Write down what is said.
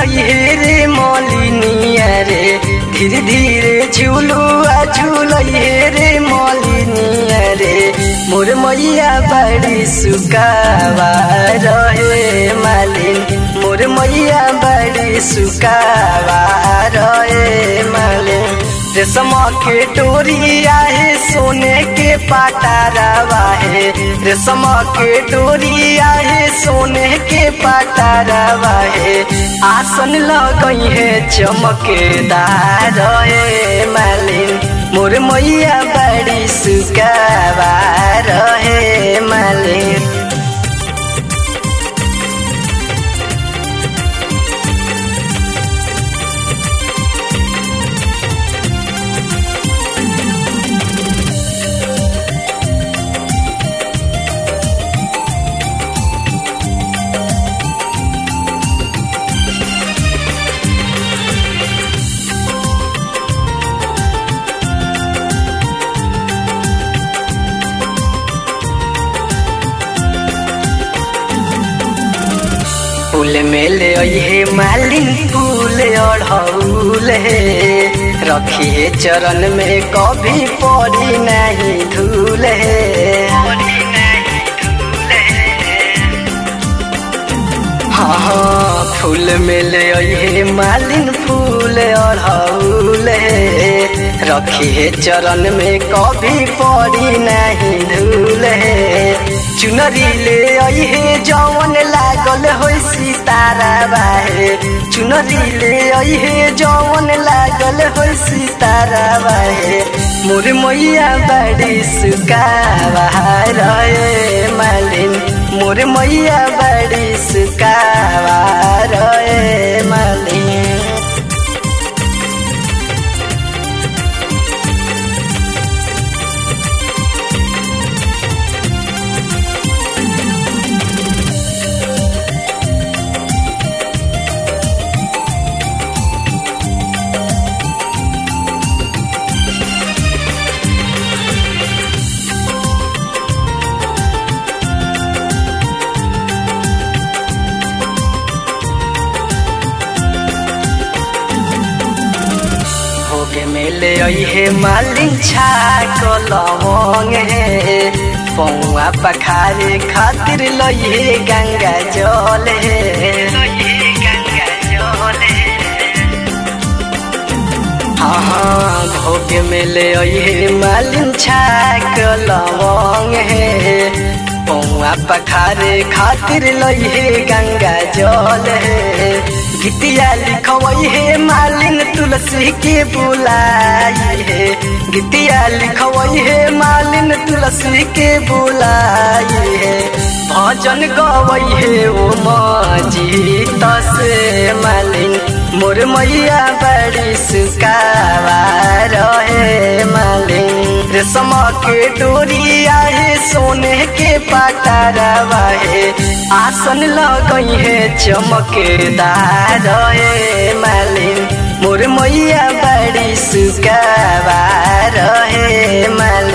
झूलइहे रे मलिनिया रे, धीरे धीरे झूलुआ झूलइहे रे मलिनिया रे। मोर मैया बड़ी सुकावा रहे मालिन, मोर मैया बड़ी सुकावा रहे मालिन। रेशम के डोरी आहे सोने के पाटारवा है, रेशम के डोरी आहे सोने के पाटारवा है। आसन लगई है चमकेदार है मालिन, मोर मैया बड़ी सुकावा रहे मालिन। फूल में ले हे मालिन फूल अढ़ौल है, रखिए चरण में कभी पड़ी नहीं धूल है। हाँ फूल में ले हे मालिन फूल अढ़ौल है, रखिए चरण में कभी पड़ी नहीं धूल है। चुनरी ले हे जवन लागल हो सितारा बाहे, चुनरी ले हे जवन लागल हो सितारा बाहे। मोर मैया बड़ी सुकावा रहे मालिन, मोर मैया बड़ी सुकावा रहे मालिन। मेले हे मालिन छाक लवंग है, पौआ पखारे खातिर लइहे गंगा जल है। हाँ भोग मेले हे मालिन छाक लवंग है, पौआ पखारे खातिर लइहे गंगा जल है। गीतिया लिखवई है मालिन तुलसी के बुलाई है, गीतिया लिखवई है मालिन तुलसी के बुलाई है। भजन गवई है ओ मजी तसे मालिन, मोर मैया बड़ी सुकावा रहे मालिन। रेशम के डोरी आहे सोने के पाटारवा है, आसन लगई है चमकेदार है मालिन। मोर मैया बड़ी सुकावा रहे मालिन।